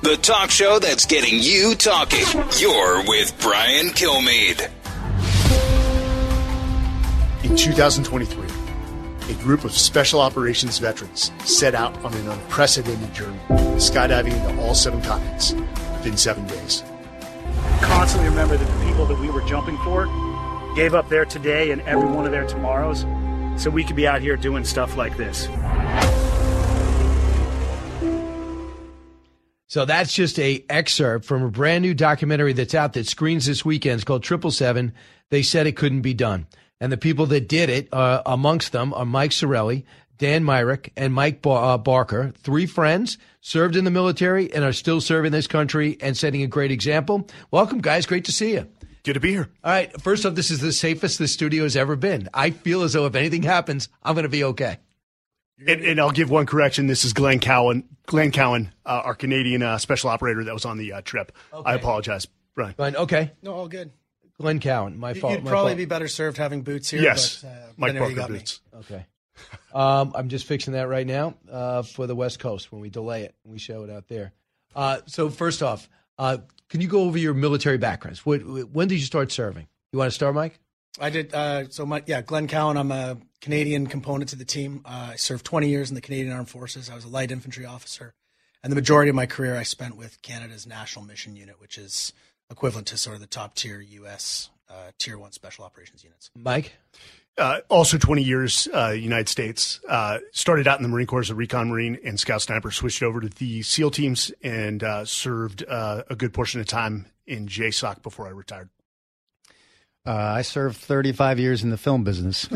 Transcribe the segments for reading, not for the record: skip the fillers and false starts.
the talk show that's getting you talking. You're with Brian Kilmeade. In 2023, a group of special operations veterans set out on an unprecedented journey, skydiving into all 7 continents within 7 days. Constantly remember that the people that we were jumping for gave up their today and every one of their tomorrows so we could be out here doing stuff like this. So that's just a excerpt from a brand new documentary that's out that screens this weekend. It's called 777. They said it couldn't be done. And the people that did it, amongst them are Mike Sorelli, Dan Myrick, and Mike Barker, 3 friends, served in the military and are still serving this country and setting a great example. Welcome, guys. Great to see you. Good to be here. All right. First off, this is the safest the studio has ever been. I feel as though if anything happens, I'm going to be okay. And I'll give one correction. This is Glenn Cowan, our Canadian special operator that was on the trip. Okay. I apologize, Brian. Fine. Okay. No, all good. Glenn Cowan, my fault. You'd probably be better served having boots here. Yes, but, Mike Barker boots. Okay. I'm just fixing that right now for the West Coast when we delay it and we show it out there. So first off, can you go over your military backgrounds? When did you start serving? You want to start, Mike? I did. Glenn Cowan. I'm a Canadian component to the team. I served 20 years in the Canadian Armed Forces. I was a light infantry officer. And the majority of my career I spent with Canada's National Mission Unit, which is equivalent to sort of the top tier U.S. Tier 1 Special Operations units. Mike? Also 20 years, United States. Started out in the Marine Corps as a recon Marine and Scout Sniper, switched over to the SEAL teams and served a good portion of time in JSOC before I retired. I served 35 years in the film business.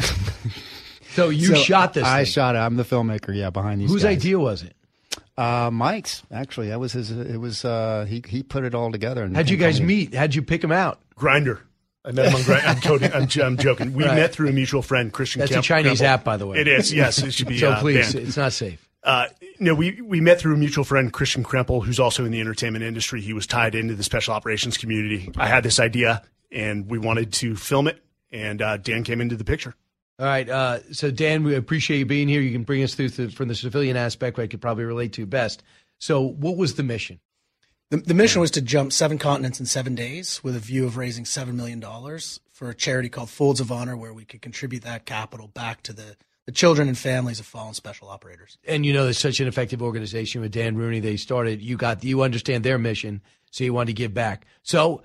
So you shot this I thing. shot it. I'm the filmmaker, behind these Whose guys. idea was it? Mike's, actually. That was his. It was he put it all together. And How'd you guys meet? How'd you pick him out? Grindr. I met him on Grindr. I'm joking. We met through a mutual friend, Christian That's a Chinese app, by the way. It is, yes. It should be so please, banned. it's not safe. No, we met through a mutual friend, Christian Krempel, who's also in the entertainment industry. He was tied into the special operations community. I had this idea, and we wanted to film it, and Dan came into the picture. All right. So, Dan, we appreciate you being here. You can bring us through from the civilian aspect, where I could probably relate to best. So what was the mission? The mission was to jump 7 continents in 7 days with a view of raising $7 million for a charity called Folds of Honor, where we could contribute that capital back to the children and families of fallen special operators. And you know, there's such an effective organization with Dan Rooney. They started. You understand their mission, so you wanted to give back. So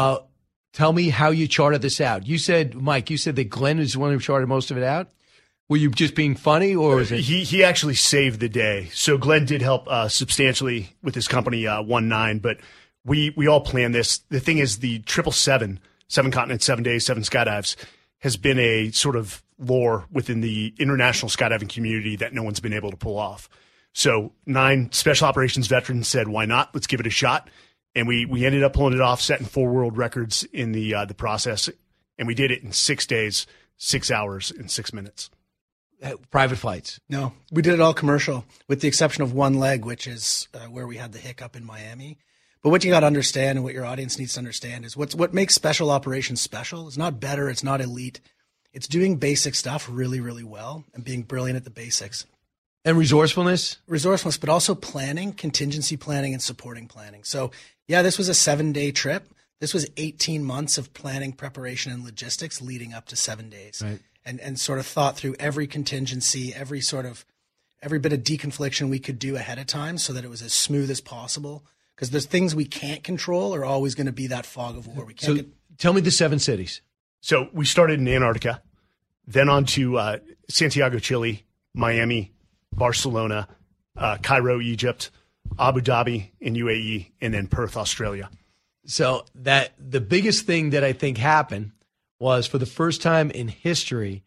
tell me how you charted this out. You said, Mike, that Glenn is the one who charted most of it out. Were you just being funny, or was it? He actually saved the day. So Glenn did help substantially with his company 19, but we all planned this. The thing is, the 777, 7 continents, 7 days, 7 skydives, has been a sort of lore within the international skydiving community that no one's been able to pull off. So 9 special operations veterans said, "Why not? Let's give it a shot." And we ended up pulling it off, setting 4 world records in the process, and we did it in 6 days, 6 hours, and 6 minutes. Private flights? No, we did it all commercial, with the exception of one leg, which is where we had the hiccup in Miami. But what you got to understand, and what your audience needs to understand, is what makes special operations special. It's not better, it's not elite. It's doing basic stuff really, really well and being brilliant at the basics. And resourcefulness? Resourcefulness, but also planning, contingency planning, and supporting planning. So, yeah, this was a 7-day trip. This was 18 months of planning, preparation, and logistics leading up to 7 days. Right. And sort of thought through every contingency, every bit of deconfliction we could do ahead of time so that it was as smooth as possible. Because there's things we can't control are always going to be that fog of war. Tell me the 7 cities. So we started in Antarctica, then on to Santiago, Chile, Miami, Barcelona, Cairo, Egypt, Abu Dhabi in UAE, and then Perth, Australia. So the biggest thing that I think happened was, for the first time in history,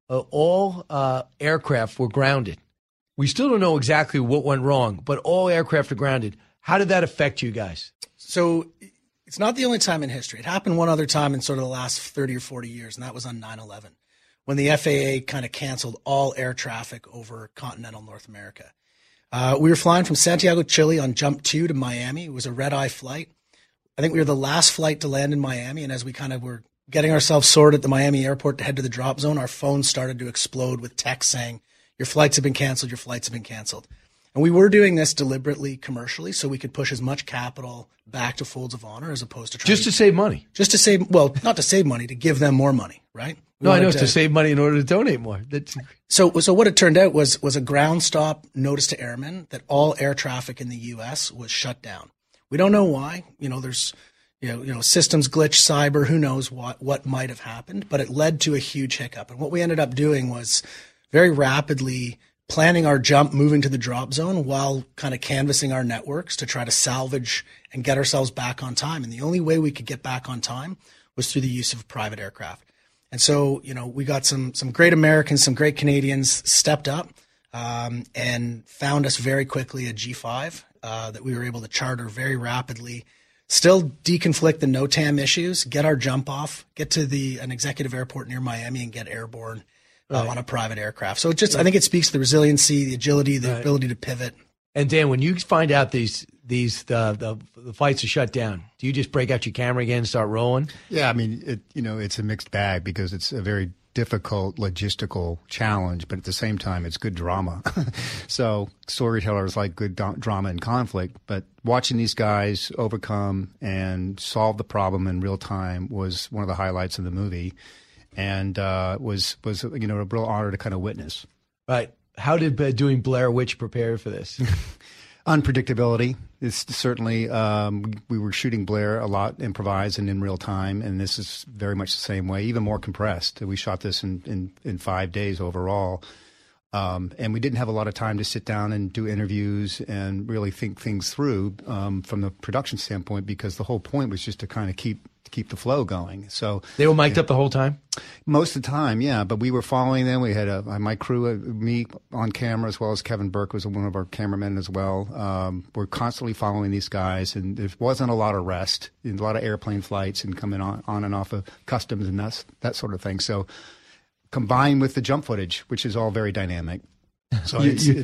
all aircraft were grounded. We still don't know exactly what went wrong, but all aircraft are grounded. How did that affect you guys? So it's not the only time in history. It happened one other time in sort of the last 30 or 40 years, and that was on 9/11, when the FAA kind of canceled all air traffic over continental North America. We were flying from Santiago, Chile on Jump 2 to Miami. It was a red-eye flight. I think we were the last flight to land in Miami, and as we kind of were getting ourselves sorted at the Miami airport to head to the drop zone, our phones started to explode with texts saying, "Your flights have been canceled, your flights have been canceled." And we were doing this deliberately commercially so we could push as much capital back to Folds of Honor as opposed to trying Just to save money. Just to save, well, not to save money, to give them more money, right? No, I know it's to save money in order to donate more. So what it turned out was a ground stop notice to airmen that all air traffic in the U.S. was shut down. We don't know why. There's systems glitch, cyber, who knows what might have happened, but it led to a huge hiccup. And what we ended up doing was very rapidly planning our jump, moving to the drop zone while kind of canvassing our networks to try to salvage and get ourselves back on time. And the only way we could get back on time was through the use of private aircraft. And so, we got some great Americans, some great Canadians stepped up and found us very quickly a G5 that we were able to charter very rapidly, still deconflict the NOTAM issues, get our jump off, get to an executive airport near Miami and get airborne on a private aircraft. So I think it speaks to the resiliency, the agility, the ability to pivot. And Dan, when you find out the fights are shut down, do you just break out your camera again and start rolling? Yeah, I mean, it's a mixed bag because it's a very difficult logistical challenge, but at the same time, it's good drama. So storytellers like good drama and conflict, but watching these guys overcome and solve the problem in real time was one of the highlights of the movie, and was a real honor to kind of witness. Right. How did doing Blair Witch prepare for this? Unpredictability. It's certainly, we were shooting Blair a lot improvised and in real time, and this is very much the same way, even more compressed. We shot this in 5 days overall, and we didn't have a lot of time to sit down and do interviews and really think things through from the production standpoint, because the whole point was just to kind of keep the flow going. So they were mic'd up the whole time? Most of the time, yeah. But we were following them. We had my crew, me on camera, as well as Kevin Burke was one of our cameramen as well. We're constantly following these guys, and there wasn't a lot of rest, a lot of airplane flights and coming on and off of customs and that sort of thing. So combined with the jump footage, which is all very dynamic. So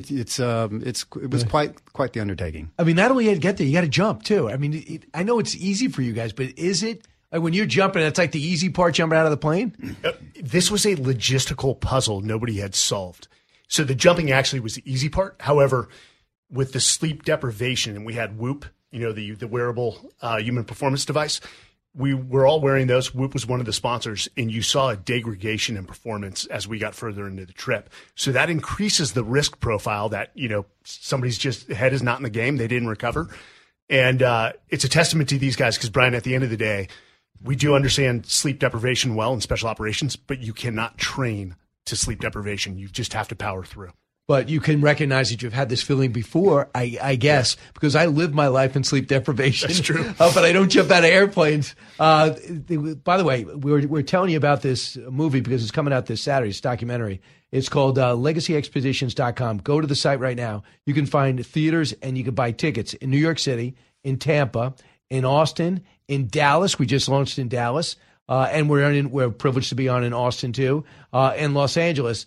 it was quite the undertaking. I mean, not only you had to get there, you got to jump too. I mean, I know it's easy for you guys, but is it? Like when you're jumping, it's like the easy part, jumping out of the plane? This was a logistical puzzle nobody had solved. So the jumping actually was the easy part. However, with the sleep deprivation, and we had Whoop, the wearable human performance device, we were all wearing those. Whoop was one of the sponsors, and you saw a degradation in performance as we got further into the trip. So that increases the risk profile that, somebody's just head is not in the game. They didn't recover. And it's a testament to these guys because, Brian, at the end of the day, we do understand sleep deprivation well in special operations, but you cannot train to sleep deprivation. You just have to power through. But you can recognize that you've had this feeling before, I guess, because I live my life in sleep deprivation. That's true. But I don't jump out of airplanes. By the way, we're telling you about this movie because it's coming out this Saturday. It's a documentary. It's called LegacyExpeditions.com. Go to the site right now. You can find theaters and you can buy tickets in New York City, in Tampa, in Austin, in Dallas. We just launched in Dallas. And we're privileged to be on in Austin, too, in Los Angeles.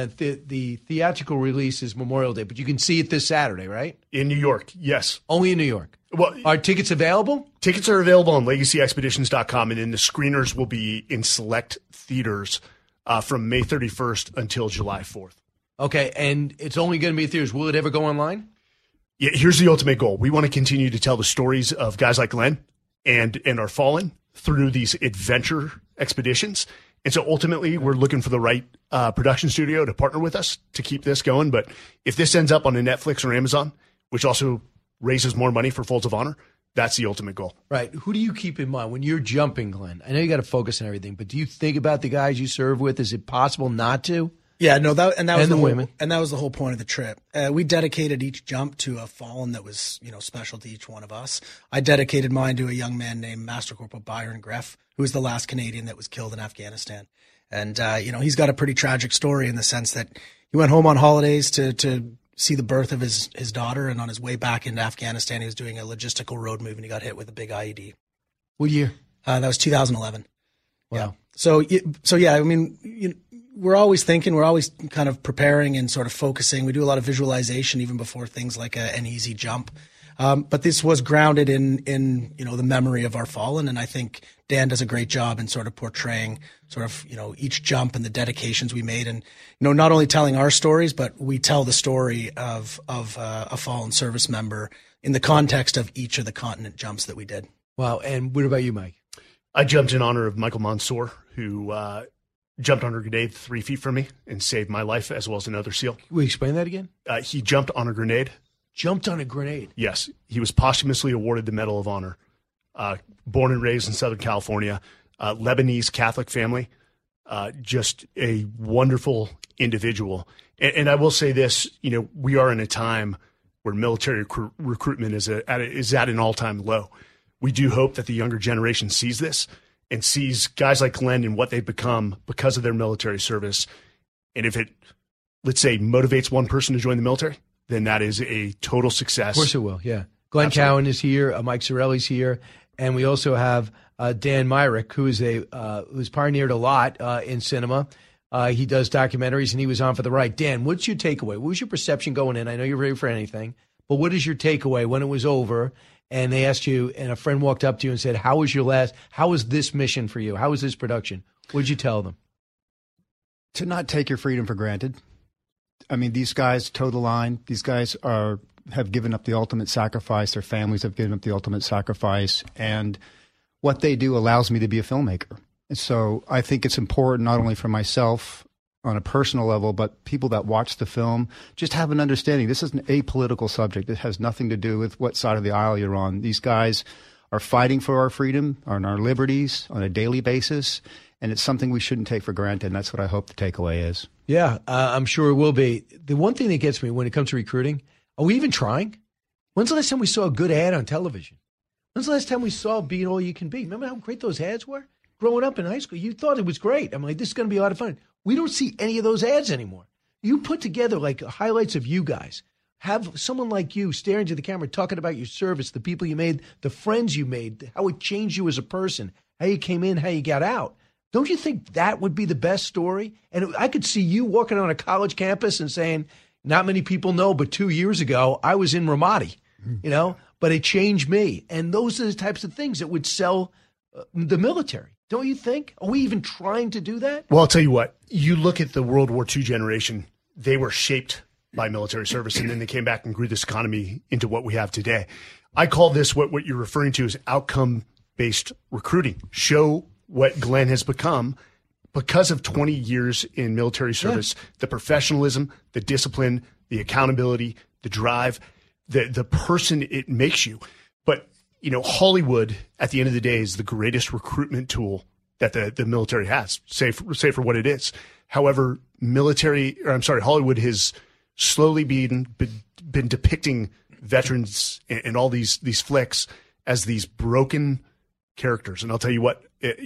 The theatrical release is Memorial Day, but you can see it this Saturday, right? In New York, yes. Only in New York. Well, are tickets available? Tickets are available on LegacyExpeditions.com, and then the screeners will be in select theaters from May 31st until July 4th. Okay, and it's only going to be in theaters. Will it ever go online? Yeah, here's the ultimate goal. We want to continue to tell the stories of guys like Glenn and our fallen through these adventure expeditions. And so ultimately, we're looking for the right production studio to partner with us to keep this going. But if this ends up on a Netflix or Amazon, which also raises more money for Folds of Honor, that's the ultimate goal. Right. Who do you keep in mind when you're jumping, Glenn? I know you got to focus on everything, but do you think about the guys you serve with? Is it possible not to? Yeah, no, that was the whole point of the trip. We dedicated each jump to a fallen that was, special to each one of us. I dedicated mine to a young man named Master Corporal Byron Greff, who was the last Canadian that was killed in Afghanistan. And, he's got a pretty tragic story in the sense that he went home on holidays to see the birth of his daughter. And on his way back into Afghanistan, he was doing a logistical road move and he got hit with a big IED. What year? That was 2011. Wow. Yeah. So yeah, I mean, we're always thinking, we're always kind of preparing and sort of focusing. We do a lot of visualization even before things like an easy jump. But this was grounded in the memory of our fallen, and I think Dan does a great job in sort of portraying each jump and the dedications we made, and not only telling our stories, but we tell the story of a fallen service member in the context of each of the continent jumps that we did. Wow. And what about you, Mike? I jumped in honor of Michael Mansour, who jumped on a grenade 3 feet from me and saved my life, as well as another SEAL. Will you explain that again? He jumped on a grenade. Jumped on a grenade? Yes. He was posthumously awarded the Medal of Honor. Born and raised in Southern California, Lebanese Catholic family, just a wonderful individual. And I will say this, we are in a time where military recruitment is at an all-time low. We do hope that the younger generation sees this and sees guys like Glenn and what they've become because of their military service. And if it, let's say, motivates one person to join the military, then that is a total success. Of course it will, yeah. Glenn Cowan is here, Mike Sorelli's here, and we also have Dan Myrick, who's pioneered a lot in cinema. He does documentaries, and he was on for the right. Dan, what's your takeaway? What was your perception going in? I know you're ready for anything, but what is your takeaway when it was over and they asked you, and a friend walked up to you and said, how was this mission for you? How was this production? What did you tell them? To not take your freedom for granted. I mean, these guys toe the line. These guys have given up the ultimate sacrifice. Their families have given up the ultimate sacrifice. And what they do allows me to be a filmmaker. And so I think it's important not only for myself on a personal level, but people that watch the film just have an understanding. This is an apolitical subject. It has nothing to do with what side of the aisle you're on. These guys are fighting for our freedom, and our liberties on a daily basis, and it's something we shouldn't take for granted, and that's what I hope the takeaway is. Yeah, I'm sure it will be. The one thing that gets me when it comes to recruiting, are we even trying? When's the last time we saw a good ad on television? When's the last time we saw Being All You Can Be? Remember how great those ads were? Growing up in high school, you thought it was great. I'm like, this is going to be a lot of fun. We don't see any of those ads anymore. You put together like highlights of you guys. Have someone like you staring into the camera talking about your service, the people you made, the friends you made, how it changed you as a person, how you came in, how you got out. Don't you think that would be the best story? And I could see you walking on a college campus and saying, not many people know, but 2 years ago, I was in Ramadi, but it changed me. And those are the types of things that would sell the military. Don't you think? Are we even trying to do that? Well, I'll tell you what. You look at the World War II generation, they were shaped by military service, and then they came back and grew this economy into what we have today. I call this what you're referring to as outcome-based recruiting. Show what Glenn has become because of 20 years in military service, the professionalism, the discipline, the accountability, the drive, the person it makes you. But Hollywood, at the end of the day, is the greatest recruitment tool that the military has, say for what it is. However, Hollywood has slowly been depicting veterans in all these flicks as these broken characters. And I'll tell you what,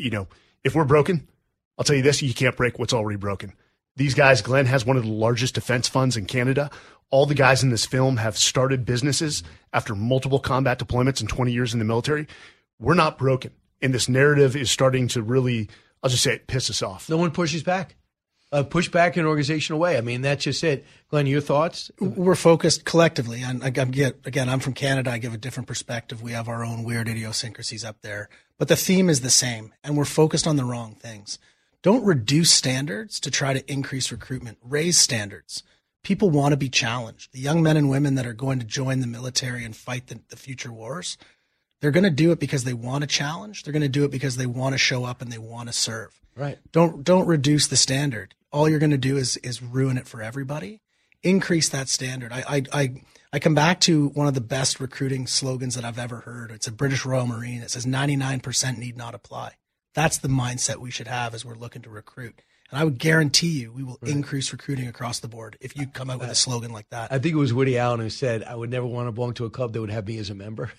if we're broken, I'll tell you this, you can't break what's already broken. These guys, Glenn has one of the largest defense funds in Canada. All the guys in this film have started businesses after multiple combat deployments and 20 years in the military. We're not broken. And this narrative is starting to really, I'll just say it, piss us off. No one pushes back. Push back in an organizational way. I mean, that's just it. Glenn, your thoughts? We're focused collectively. And again, I'm from Canada. I give a different perspective. We have our own weird idiosyncrasies up there. But the theme is the same, and we're focused on the wrong things. Don't reduce standards to try to increase recruitment. Raise standards. People want to be challenged. The young men and women that are going to join the military and fight the future wars, they're going to do it because they want a challenge. They're going to do it because they want to show up and they want to serve. Right. Don't reduce the standard. All you're going to do is ruin it for everybody. Increase that standard. I come back to one of the best recruiting slogans that I've ever heard. It's a British Royal Marine. It says 99% need not apply. That's the mindset we should have as we're looking to recruit. And I would guarantee you we will increase recruiting across the board if you come out with a slogan like that. I think it was Woody Allen who said, I would never want to belong to a club that would have me as a member.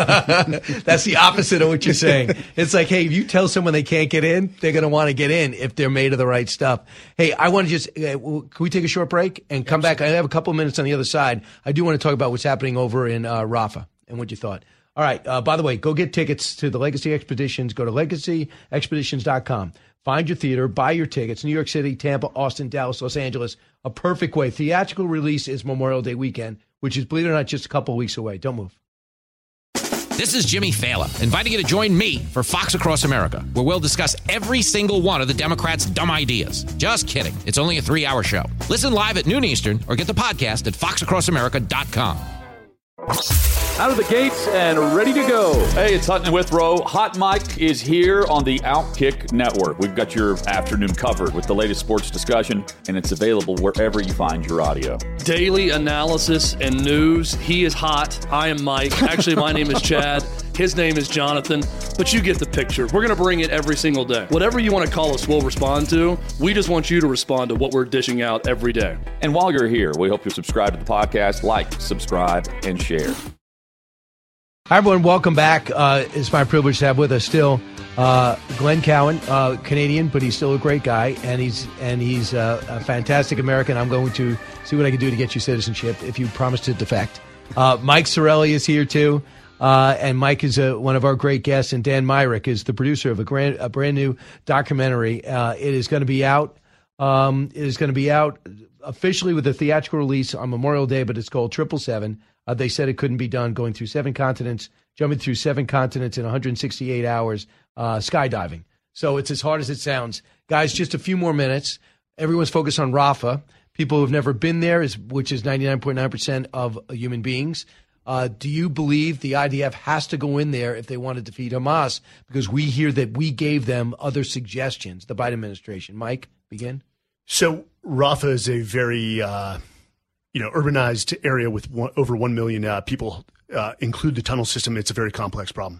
That's the opposite of what you're saying. It's like, hey, if you tell someone they can't get in, they're going to want to get in if they're made of the right stuff. Hey, I want to just, can we take a short break and come back? I have a couple of minutes on the other side. I do want to talk about what's happening over in Rafah and what you thought. All right. By the way, go get tickets to the Legacy Expeditions. Go to legacyexpeditions.com. Find your theater, buy your tickets. New York City, Tampa, Austin, Dallas, Los Angeles. A perfect way. Theatrical release is Memorial Day weekend, which is, believe it or not, just a couple of weeks away. Don't move. This is Jimmy Fallon, inviting you to join me for Fox Across America, where we'll discuss every single one of the Democrats' dumb ideas. Just kidding. It's only a 3-hour show. Listen live at noon Eastern or get the podcast at foxacrossamerica.com. Out of the gates and ready to go. Hey, it's Hutton Withrow. Hot Mike is here on the Outkick Network. We've got your afternoon covered with the latest sports discussion, and it's available wherever you find your audio. Daily analysis and news. He is hot. I am Mike. Actually, my name is Chad. His name is Jonathan, but you get the picture. We're going to bring it every single day. Whatever you want to call us, we'll respond to. We just want you to respond to what we're dishing out every day. And while you're here, we hope you subscribe to the podcast, like, subscribe, and share. Hi, everyone. Welcome back. It's my privilege to have with us still Glenn Cowan, Canadian, but he's still a great guy, and he's a fantastic American. I'm going to see what I can do to get you citizenship if you promise to defect. Mike Sarraille is here, too. And Mike is one of our great guests, and Dan Myrick is the producer of a brand new documentary. It is going to be out. It is going to be out officially with a theatrical release on Memorial Day, but it's called 777. They said it couldn't be done, going through 7 continents, jumping through 7 continents in 168 hours, skydiving. So it's as hard as it sounds. Guys, just a few more minutes. Everyone's focused on Rafah. People who have never been there, which is 99.9% of human beings. Do you believe the IDF has to go in there if they want to defeat Hamas? Because we hear that we gave them other suggestions, the Biden administration. Mike, begin. So Rafah is a very urbanized area with over 1 million people. Include the tunnel system. It's a very complex problem.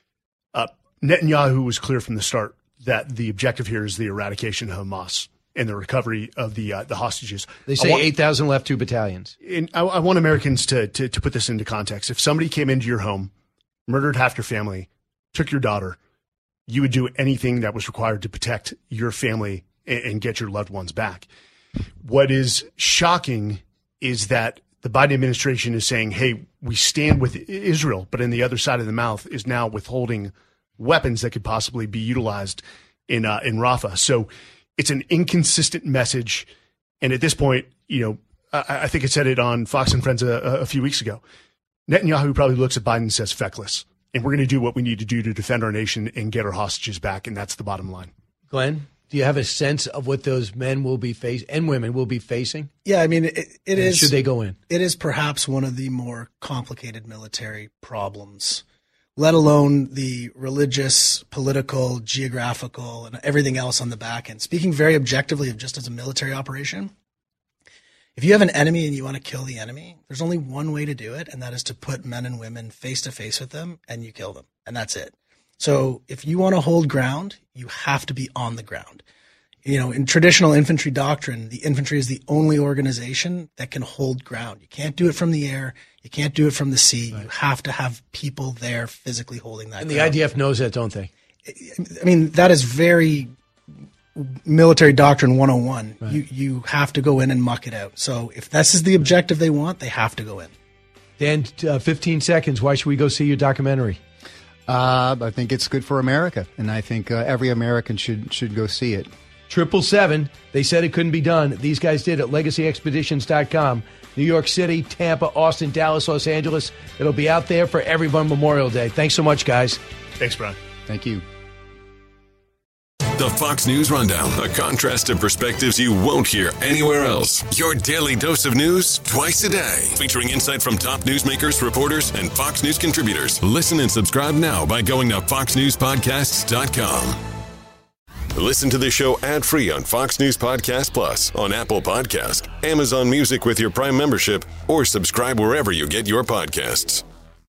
Netanyahu was clear from the start that the objective here is the eradication of Hamas and the recovery of the hostages. They say 8,000 left, 2 battalions. And I want Americans to put this into context. If somebody came into your home, murdered half your family, took your daughter, you would do anything that was required to protect your family and get your loved ones back. What is shocking is that the Biden administration is saying, hey, we stand with Israel, but in the other side of the mouth is now withholding weapons that could possibly be utilized in Rafah. So it's an inconsistent message. And at this point, I think I said it on Fox and Friends a few weeks ago. Netanyahu probably looks at Biden and says, feckless. And we're going to do what we need to do to defend our nation and get our hostages back. And that's the bottom line. Glenn, do you have a sense of what those men will be facing and women will be facing? Yeah, I mean, it is. Should they go in? It is perhaps one of the more complicated military problems, let alone the religious, political, geographical, and everything else on the back end. Speaking very objectively of just as a military operation, if you have an enemy and you want to kill the enemy, there's only one way to do it, and that is to put men and women face to face with them, and you kill them, and that's it. So if you want to hold ground, you have to be on the ground. In traditional infantry doctrine, the infantry is the only organization that can hold ground. You can't do it from the air. You can't do it from the sea. Right. You have to have people there physically holding that ground. And the IDF knows that, don't they? I mean, that is very military doctrine 101. Right. You have to go in and muck it out. So if this is the objective they want, they have to go in. Dan, 15 seconds. Why should we go see your documentary? I think it's good for America, and I think every American should go see it. 777. They said it couldn't be done. These guys did at LegacyExpeditions.com. New York City, Tampa, Austin, Dallas, Los Angeles. It'll be out there for everyone Memorial Day. Thanks so much, guys. Thanks, Brian. Thank you. The Fox News Rundown, a contrast of perspectives you won't hear anywhere else. Your daily dose of news twice a day, featuring insight from top newsmakers, reporters, and Fox News contributors. Listen and subscribe now by going to foxnewspodcasts.com. Listen to the show ad-free on Fox News Podcast Plus, on Apple Podcast, Amazon Music with your Prime membership, or subscribe wherever you get your podcasts.